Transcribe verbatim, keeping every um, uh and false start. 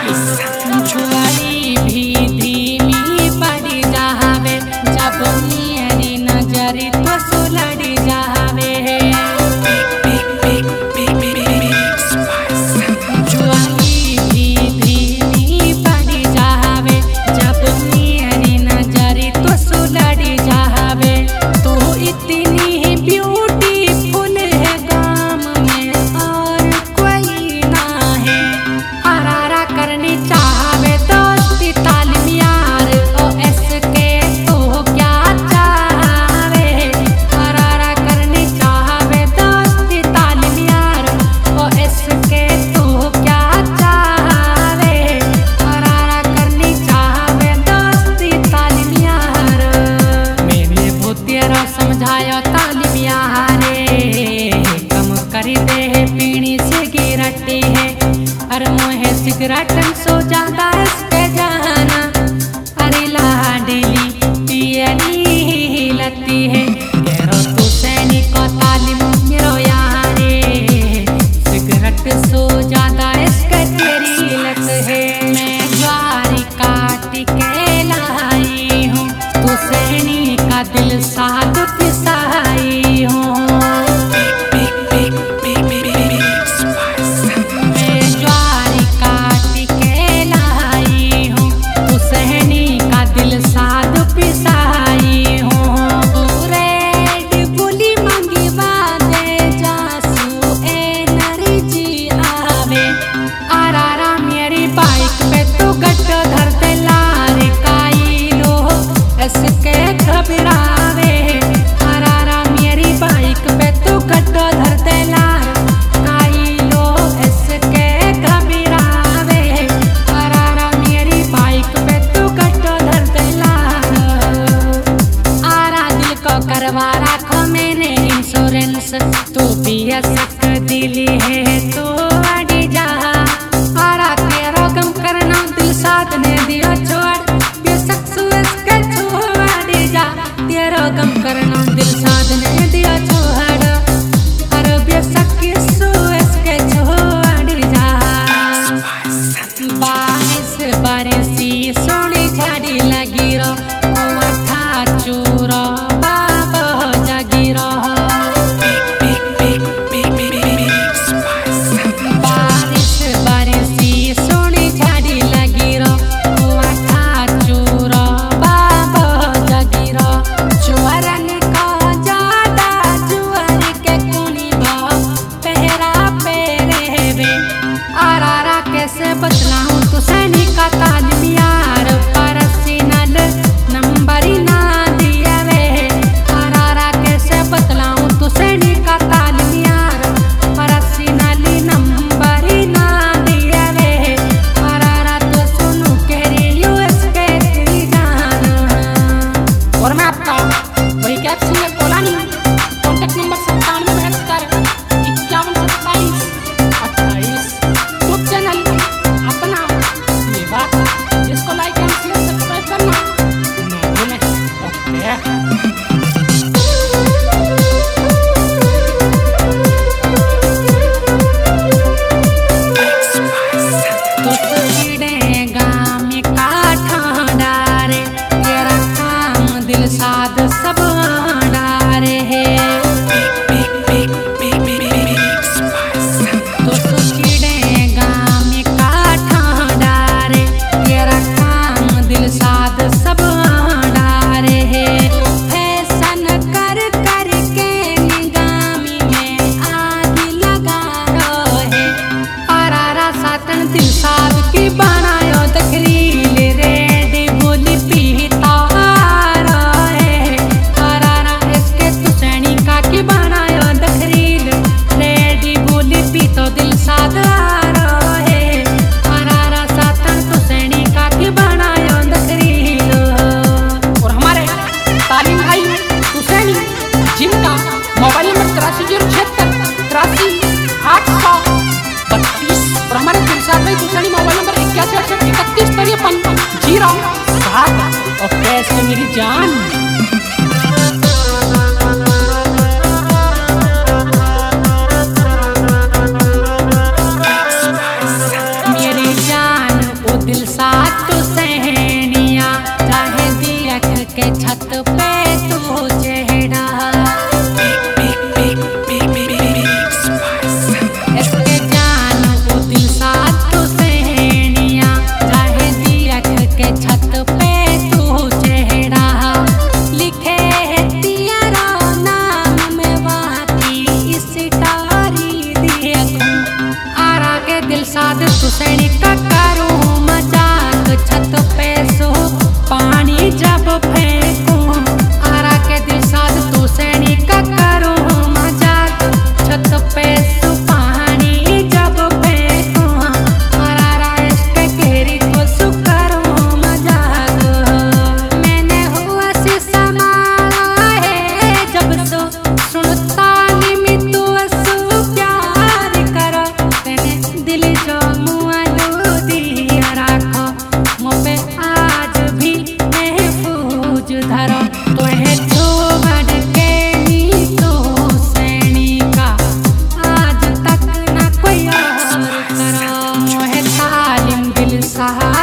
छुआरी भी धीमी पड़ जावे जब मेरी नजर तो सुलड़ जावे। छुआरी भी धीमी पड़ जावे जब मेरी नजर तो सुलड़ जावे। तू इतनी ब्यूटीफुल है गाम में और कोई ना है। अरारा करनी चाहवे दोस्ती तालीम यार ओ एस के तू क्या चाहवे। अरारा करनी चाहवे दोस्ती तालीम यार ओ एस के तू क्या चाहवे। अरारा करनी चाहवे दोस्ती तालीम यार। मैंने वो तेरा समझाया तालीम यारे कम कर दे पीनी सिगरेट है। अरे मोहे सिगरेट सो ज्यादा इस पे जाना। अरे लाडली पियली लती है करो तू सैनिक को तालीम मेरो यारे। सिगरेट सो ज्यादा इसके तेरी लत है। मैं ज्वारी काट के लाई हूँ तू सैनिक का दिल साध पिसाई हूँ। करवा राखो मैंने इंश्योरेंस तू भी सक दिली है तो अड़ी जा। आरा तेरा गम करना दिल साथ ने दिया छोड़ बेशक सुस के छोड़ जा। तेरा गम करना दिल साथ ने दिया छोड़ अरे बेशक सुस के छोड़ जा। बारिश बरसी सोनी झाड़ी लगी रो मठा चूरो कैसे बतलाऊं तो सैनिक का तालीम यार पर्सनल नंबर ही ना दिया वे। अरारा कैसे बतलाऊं तो सैनिक का तालीम यार पर्सनल नंबर ही ना दिया वे। अरारा तो सुनू कह रही यूएस के तेरी जान। और मैं आपका वही कैप सिंगर बोला नहीं कॉन्टेक्ट नंबर सत्तानवे बहत्तर इक्यावन सत्ताईस अट्ठाईस यूट्यूब चैनल अपना ये बात इसको लाइक एंड शेयर सब्सक्राइब करना ना भूलें। तो तुझे गाम का ठाडारे तेरा काम दिल साध सब डारे है। सब डारे है फैशन कर कर के निगामी में आग लगा रो है। अरारा सातन दिल साध की बनायो तकरील रेड बोली पीता रो है। अरारा इसके तुसैनी का की बनायो तकरील रेड बोली पीतो दिल साध रो है। अरारा सातन तुसैनी का की बनायो तालीम भाई हुसैनी जिनका मोबाइल नंबर तिरासी जीरो छिहत्तर तिरासी आठ सौ बत्तीस और हमारे दिलशाद भाई हुसैनी मोबाइल नंबर इक्यासी अड़सठ इकतीस तिरपन जीरो सात और कैसे मेरी जान। मेरी जान सहा